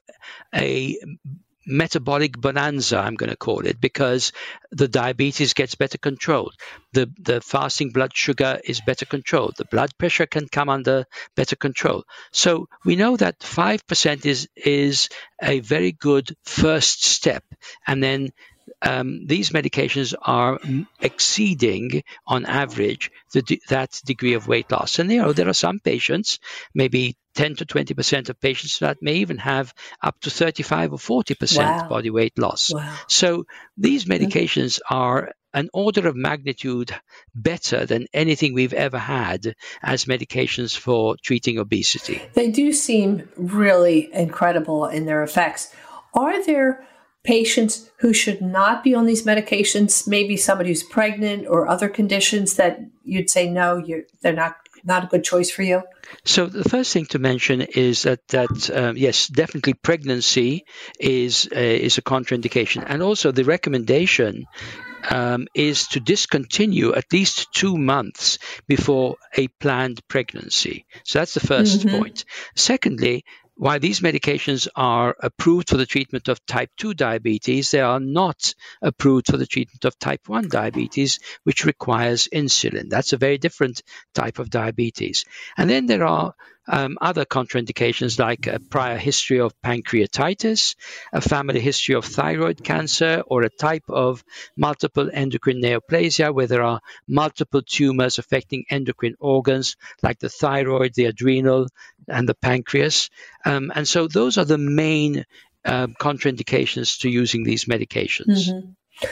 a metabolic bonanza, I'm going to call it, because the diabetes gets better controlled. The the fasting blood sugar is better controlled. The blood pressure can come under better control. So we know that five percent is is a very good first step. And then um, these medications are exceeding, on average, the, that degree of weight loss. And you know, there are some patients, maybe ten to twenty percent of patients, that may even have up to thirty-five or forty percent Wow. body weight loss. Wow. So these medications mm-hmm. are an order of magnitude better than anything we've ever had as medications for treating obesity. They do seem really incredible in their effects. Are there patients who should not be on these medications, maybe somebody who's pregnant or other conditions that you'd say, no, you're, they're not not a good choice for you? So the first thing to mention is that, that um, yes, definitely pregnancy is, uh, is a contraindication. And also the recommendation um, is to discontinue at least two months before a planned pregnancy. So that's the first mm-hmm. point. Secondly, while these medications are approved for the treatment of type two diabetes, they are not approved for the treatment of type one diabetes, which requires insulin. That's a very different type of diabetes. And then there are um, other contraindications like a prior history of pancreatitis, a family history of thyroid cancer, or a type of multiple endocrine neoplasia where there are multiple tumors affecting endocrine organs like the thyroid, the adrenal, and the pancreas. Um, and so those are the main uh, contraindications to using these medications. Mm-hmm.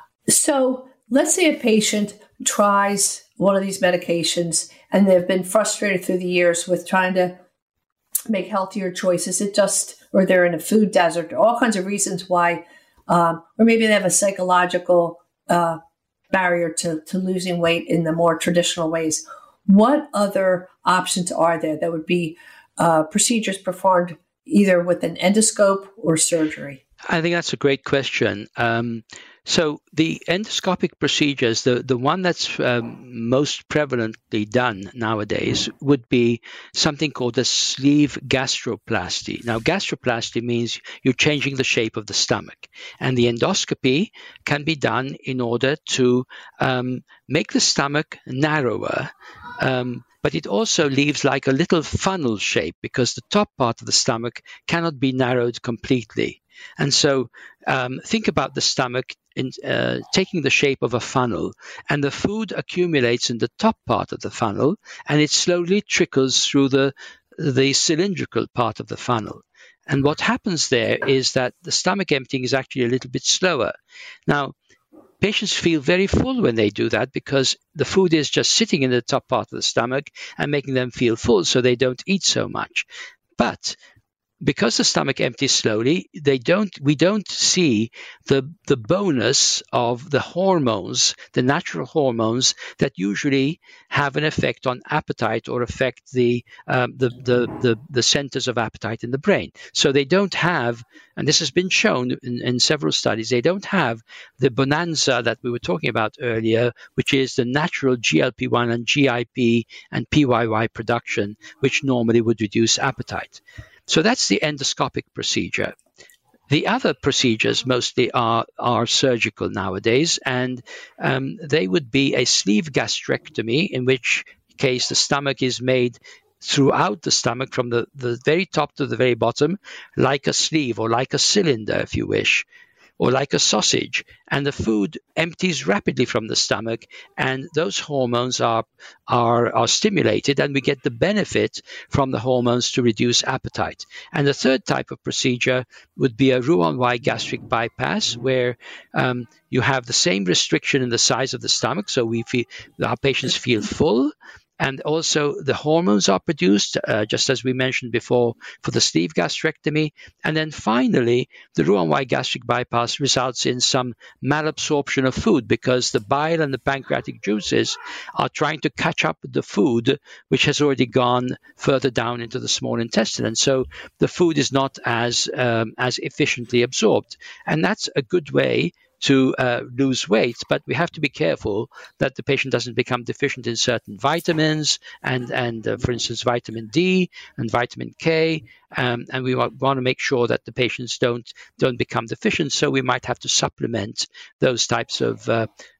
So let's say a patient tries one of these medications and they've been frustrated through the years with trying to make healthier choices. It just, or they're in a food desert, all kinds of reasons why, um, or maybe they have a psychological uh, barrier to, to losing weight in the more traditional ways. What other options are there that would be uh, procedures performed either with an endoscope or surgery? I think that's a great question. Um, so the endoscopic procedures, the, the one that's um, most prevalently done nowadays would be something called a sleeve gastroplasty. Now, gastroplasty means you're changing the shape of the stomach. And the endoscopy can be done in order to um, make the stomach narrower, um, but it also leaves like a little funnel shape because the top part of the stomach cannot be narrowed completely. And so um, think about the stomach in, uh, taking the shape of a funnel, and the food accumulates in the top part of the funnel, and it slowly trickles through the, the cylindrical part of the funnel. And what happens there is that the stomach emptying is actually a little bit slower. Now, patients feel very full when they do that because the food is just sitting in the top part of the stomach and making them feel full, so they don't eat so much. But because the stomach empties slowly, they don't. We don't see the the bonus of the hormones, the natural hormones that usually have an effect on appetite or affect the um, the, the the the centers of appetite in the brain. So they don't have, and this has been shown in, in several studies, they don't have the bonanza that we were talking about earlier, which is the natural G L P one and G I P and P Y Y production, which normally would reduce appetite. So that's the endoscopic procedure. The other procedures mostly are, are surgical nowadays, and um, they would be a sleeve gastrectomy, in which case the stomach is made throughout the stomach from the, the very top to the very bottom, like a sleeve or like a cylinder, if you wish, or like a sausage, and the food empties rapidly from the stomach, and those hormones are, are, are stimulated, and we get the benefit from the hormones to reduce appetite. And the third type of procedure would be a Roux-en-Y gastric bypass, where um, you have the same restriction in the size of the stomach, so we feel our patients feel full. And also the hormones are produced, uh, just as we mentioned before, for the sleeve gastrectomy. And then finally, the Roux-en-Y gastric bypass results in some malabsorption of food because the bile and the pancreatic juices are trying to catch up with the food, which has already gone further down into the small intestine. And so the food is not as um, as efficiently absorbed. And that's a good way to uh, lose weight, but we have to be careful that the patient doesn't become deficient in certain vitamins and, and uh, for instance, vitamin D and vitamin K, um, and we want, want to make sure that the patients don't don't become deficient, so we might have to supplement those types of uh,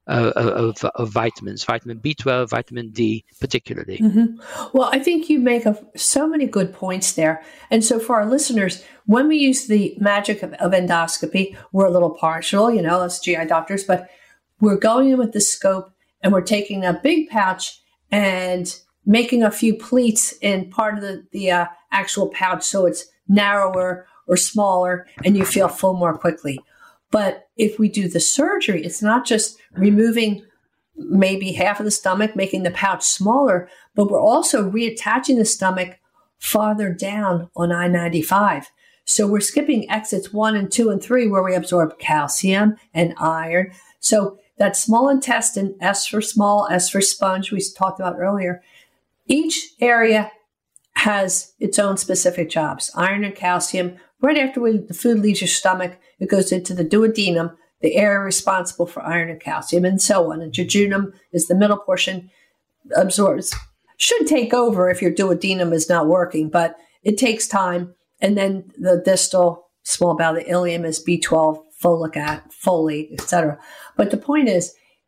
uh, of, of vitamins, vitamin B twelve, vitamin D particularly. Mm-hmm. Well, I think you make a, so many good points there. And so for our listeners, when we use the magic of, of endoscopy, we're a little partial, you know, as G I doctors, but we're going in with the scope and we're taking a big pouch and making a few pleats in part of the, the uh, actual pouch so it's narrower or smaller and you feel full more quickly. But if we do the surgery, it's not just removing maybe half of the stomach, making the pouch smaller, but we're also reattaching the stomach farther down on I ninety-five. So we're skipping exits one and two and three where we absorb calcium and iron. So that small intestine, S for small, S for sponge, we talked about earlier, each area has its own specific jobs. Iron and calcium, right after we, the food leaves your stomach, it goes into the duodenum, the area responsible for iron and calcium, and so on. And jejunum is the middle portion, absorbs, should take over if your duodenum is not working, but it takes time. And then the distal small bowel, the ileum, is B twelve, folic acid, folate, et cetera. But the point is,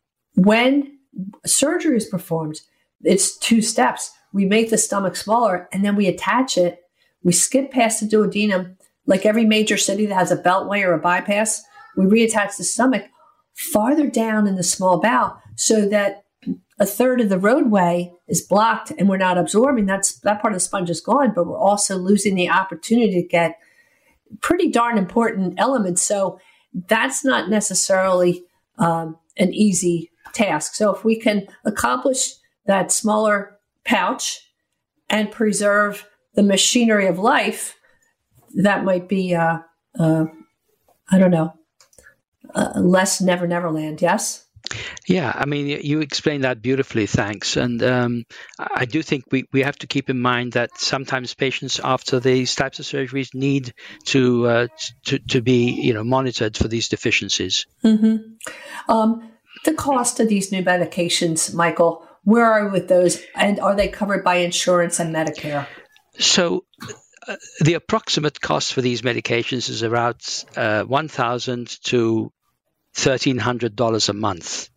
when surgery is performed, it's two steps. We make the stomach smaller, and then we attach it. We skip past the duodenum. Like every major city that has a beltway or a bypass, we reattach the stomach farther down in the small bowel so that a third of the roadway is blocked and we're not absorbing. That's, that part of the sponge is gone, but we're also losing the opportunity to get pretty darn important elements. So that's not necessarily um, an easy task. So if we can accomplish that smaller pouch and preserve the machinery of life, that might be, uh, uh, I don't know, uh, less Never Never Land, yes? Yeah, I mean, you explained that beautifully, thanks. And um, I do think we, we have to keep in mind that sometimes patients after these types of surgeries need to uh, to, to be, you know, monitored for these deficiencies. Mm-hmm. Um, the cost of these new medications, Michael, where are we with those? And are they covered by insurance and Medicare? So uh, the approximate cost for these medications is around uh, one thousand dollars to thirteen hundred dollars a month.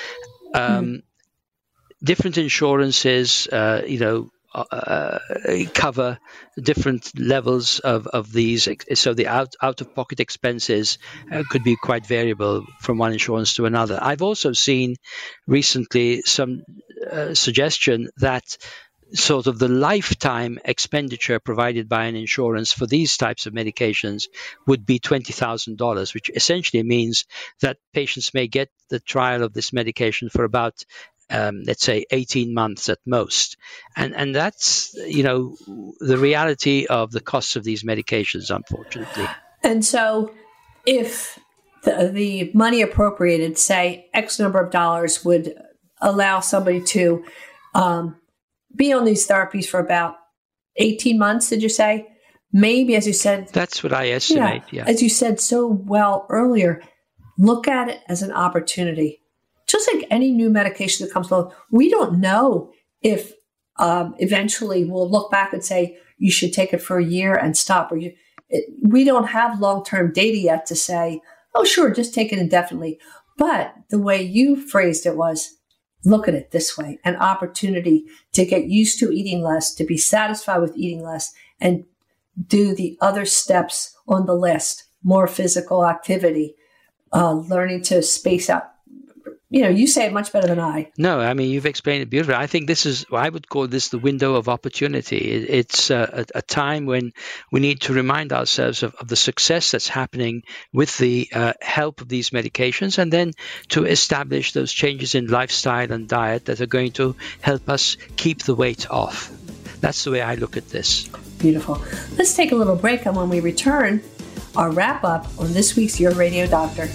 Um, mm. Different insurances, uh, you know, uh, cover different levels of, of these. So the out, out-of-pocket expenses uh, could be quite variable from one insurance to another. I've also seen recently some uh, suggestion that sort of the lifetime expenditure provided by an insurance for these types of medications would be twenty thousand dollars, which essentially means that patients may get the trial of this medication for about, um, let's say, eighteen months at most. And and that's, you know, the reality of the costs of these medications, unfortunately. And so if the, the money appropriated, say, X number of dollars would allow somebody to um, be on these therapies for about eighteen months, did you say? Maybe, as you said. That's what I estimate, yeah. yeah. As you said so well earlier, look at it as an opportunity. Just like any new medication that comes along, we don't know if um, eventually we'll look back and say, you should take it for a year and stop. Or you, it, we don't have long-term data yet to say, oh, sure, just take it indefinitely. But the way you phrased it was, look at it this way, an opportunity to get used to eating less, to be satisfied with eating less, and do the other steps on the list, more physical activity, uh, learning to space out. You know, you say it much better than I. No, I mean, you've explained it beautifully. I think this is, I would call this the window of opportunity. It, it's a, a time when we need to remind ourselves of, of the success that's happening with the uh, help of these medications, and then to establish those changes in lifestyle and diet that are going to help us keep the weight off. That's the way I look at this. Beautiful. Let's take a little break, and when we return, our wrap up on this week's Your Radio Doctor.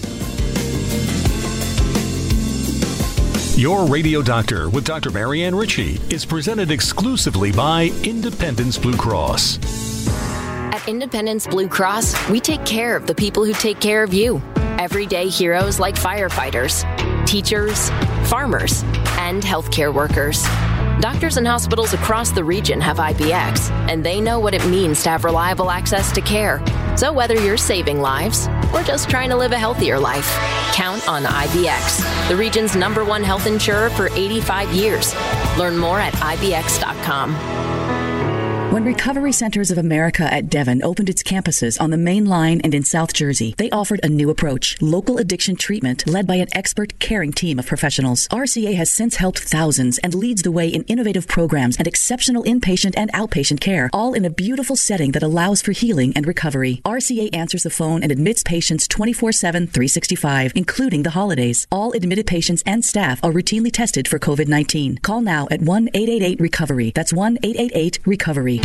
Your Radio Doctor with Doctor Marianne Ritchie is presented exclusively by Independence Blue Cross. At Independence Blue Cross, we take care of the people who take care of you. Everyday heroes like firefighters, teachers, farmers, and healthcare workers. Doctors and hospitals across the region have I B X, and they know what it means to have reliable access to care. So whether you're saving lives or just trying to live a healthier life, count on I B X, the region's number one health insurer for eighty-five years. Learn more at I B X dot com. When Recovery Centers of America at Devon opened its campuses on the Main Line and in South Jersey, they offered a new approach, local addiction treatment led by an expert, caring team of professionals. R C A has since helped thousands and leads the way in innovative programs and exceptional inpatient and outpatient care, all in a beautiful setting that allows for healing and recovery. R C A answers the phone and admits patients twenty-four seven, three sixty-five, including the holidays. All admitted patients and staff are routinely tested for COVID nineteen. Call now at one eight eight eight recovery. That's one eight eight eight recovery.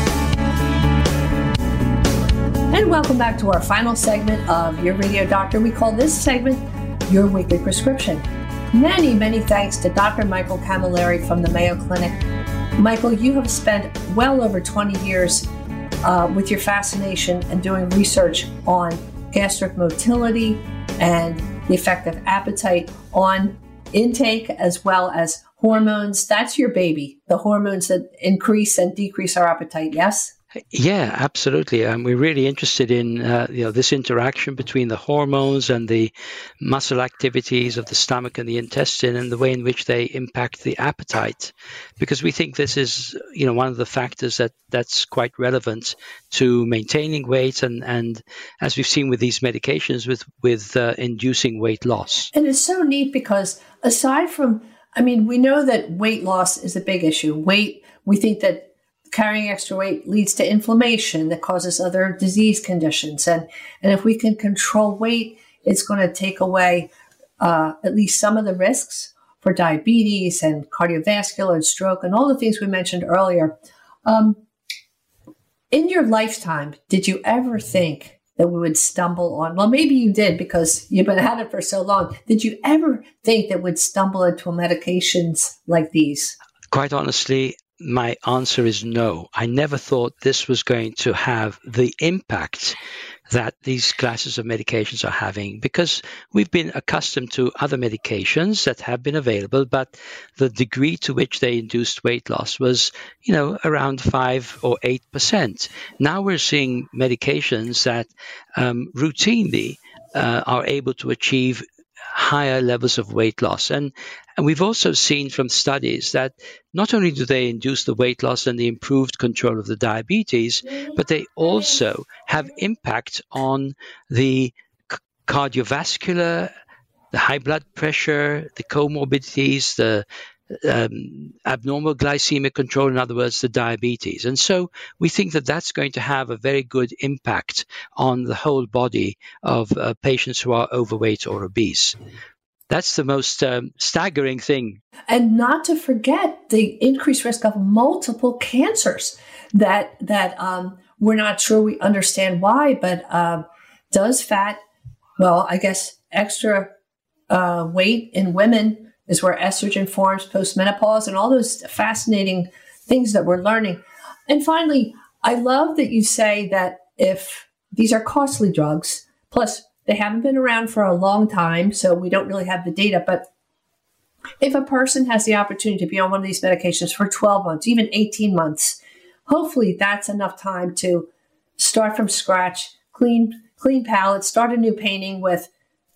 And welcome back to our final segment of Your Radio Doctor. We call this segment Your Weekly Prescription. Many, many thanks to Doctor Michael Camilleri from the Mayo Clinic. Michael, you have spent well over twenty years uh, with your fascination and doing research on gastric motility and the effect of appetite on intake as well as hormones. That's your baby, the hormones that increase and decrease our appetite, yes? Yeah, absolutely. Um, we're really interested in uh, you know this interaction between the hormones and the muscle activities of the stomach and the intestine and the way in which they impact the appetite, because we think this is you know one of the factors that, that's quite relevant to maintaining weight and, and as we've seen with these medications, with, with uh, inducing weight loss. And it's so neat because aside from, I mean, we know that weight loss is a big issue. Weight, we think that carrying extra weight leads to inflammation that causes other disease conditions. And, and if we can control weight, it's going to take away uh, at least some of the risks for diabetes and cardiovascular and stroke and all the things we mentioned earlier. Um, in your lifetime, did you ever think that we would stumble on, well, maybe you did because you've been at it for so long. Did you ever think that we'd stumble into medications like these? Quite honestly, my answer is no. I never thought this was going to have the impact that these classes of medications are having, because we've been accustomed to other medications that have been available, but the degree to which they induced weight loss was, you know, around five or eight percent. Now we're seeing medications that um, routinely uh, are able to achieve higher levels of weight loss. And, and we've also seen from studies that not only do they induce the weight loss and the improved control of the diabetes, but they also have impact on the c- cardiovascular, the high blood pressure, the comorbidities, the um, abnormal glycemic control, in other words, the diabetes. And so we think that that's going to have a very good impact on the whole body of uh, patients who are overweight or obese. That's the most um, staggering thing. And not to forget the increased risk of multiple cancers that that um, we're not sure we understand why, but uh, does fat, well, I guess extra uh, weight in women is where estrogen forms post-menopause and all those fascinating things that we're learning. And finally, I love that you say that if these are costly drugs, plus they haven't been around for a long time, so we don't really have the data, but if a person has the opportunity to be on one of these medications for twelve months, even eighteen months, hopefully that's enough time to start from scratch, clean, clean palate, start a new painting with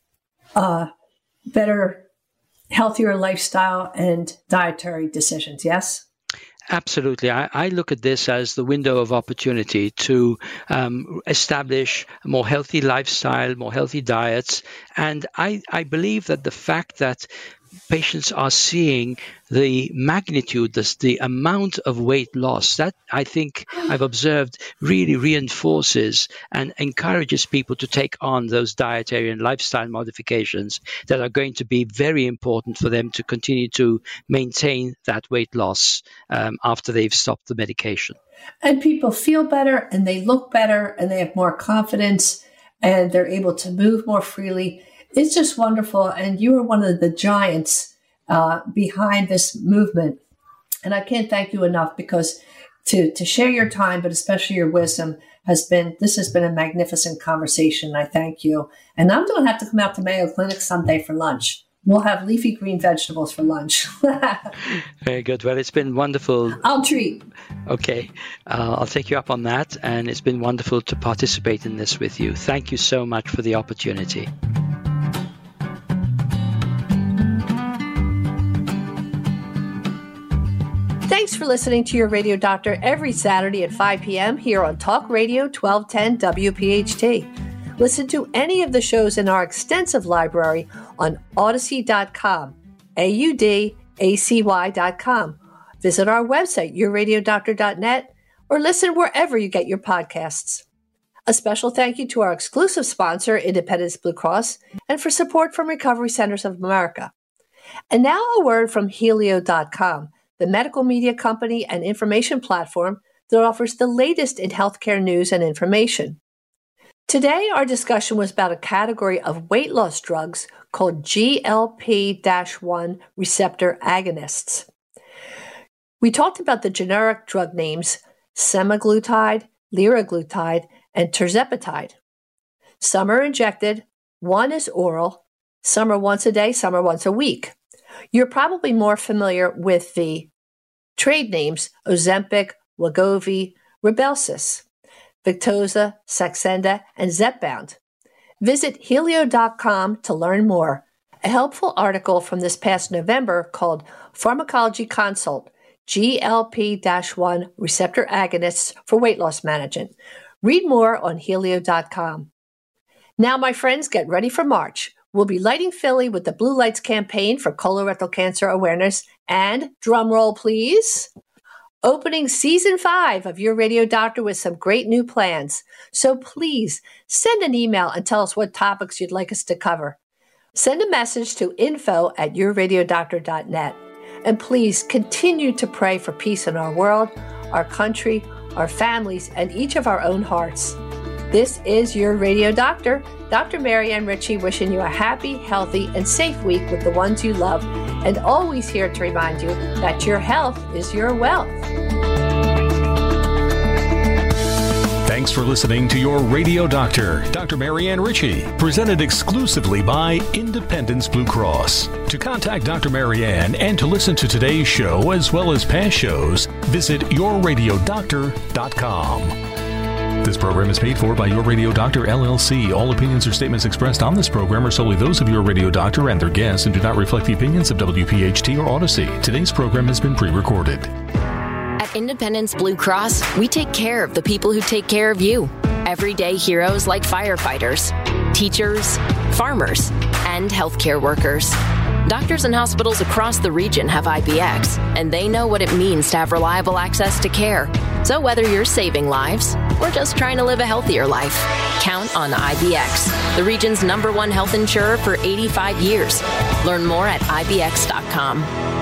uh, better healthier lifestyle and dietary decisions, yes? Absolutely. I, I look at this as the window of opportunity to um, establish a more healthy lifestyle, more healthy diets. And I, I believe that the fact that patients are seeing the magnitude, the, the amount of weight loss, that I think I've observed really reinforces and encourages people to take on those dietary and lifestyle modifications that are going to be very important for them to continue to maintain that weight loss um, after they've stopped the medication. And people feel better and they look better and they have more confidence and they're able to move more freely. It's just wonderful. And you are one of the giants uh, behind this movement. And I can't thank you enough because to, to share your time, but especially your wisdom has been, this has been a magnificent conversation. I thank you. And I'm going to have to come out to Mayo Clinic someday for lunch. We'll have leafy green vegetables for lunch. Very good. Well, it's been wonderful. I'll treat. Okay. Uh, I'll take you up on that. And it's been wonderful to participate in this with you. Thank you so much for the opportunity. Thanks for listening to Your Radio Doctor every Saturday at five p.m. here on Talk Radio twelve ten W P H T. Listen to any of the shows in our extensive library on Audacy dot com, A U D A C Y dot com. Visit our website, your radio doctor dot net, or listen wherever you get your podcasts. A special thank you to our exclusive sponsor, Independence Blue Cross, and for support from Recovery Centers of America. And now a word from Helio dot com, the medical media company and information platform that offers the latest in healthcare news and information. Today, our discussion was about a category of weight loss drugs called G L P one receptor agonists. We talked about the generic drug names semaglutide, liraglutide, and tirzepatide. Some are injected, one is oral, some are once a day, some are once a week. You're probably more familiar with the trade names Ozempic, Wegovy, Rybelsus, Victoza, Saxenda, and Zepbound. Visit Helio dot com to learn more. A helpful article from this past November called Pharmacology Consult, G L P one receptor agonists for weight loss management. Read more on Helio dot com. Now, my friends, get ready for March. We'll be lighting Philly with the Blue Lights campaign for colorectal cancer awareness and, drumroll please, opening season five of Your Radio Doctor with some great new plans. So please send an email and tell us what topics you'd like us to cover. Send a message to info at your radio doctor dot net. And please continue to pray for peace in our world, our country, our families, and each of our own hearts. This is Your Radio Doctor, Doctor Marianne Ritchie, wishing you a happy, healthy, and safe week with the ones you love, and always here to remind you that your health is your wealth. Thanks for listening to Your Radio Doctor, Doctor Marianne Ritchie, presented exclusively by Independence Blue Cross. To contact Doctor Marianne and to listen to today's show as well as past shows, visit your radio doctor dot com. This program is paid for by Your Radio Doctor, L L C. All opinions or statements expressed on this program are solely those of Your Radio Doctor and their guests and do not reflect the opinions of W P H T or Audacy. Today's program has been pre-recorded. At Independence Blue Cross, we take care of the people who take care of you. Everyday heroes like firefighters, teachers, farmers, and healthcare workers. Doctors and hospitals across the region have I B X, and they know what it means to have reliable access to care. So whether you're saving lives or just trying to live a healthier life, count on I B X, the region's number one health insurer for eighty-five years. Learn more at I B X dot com.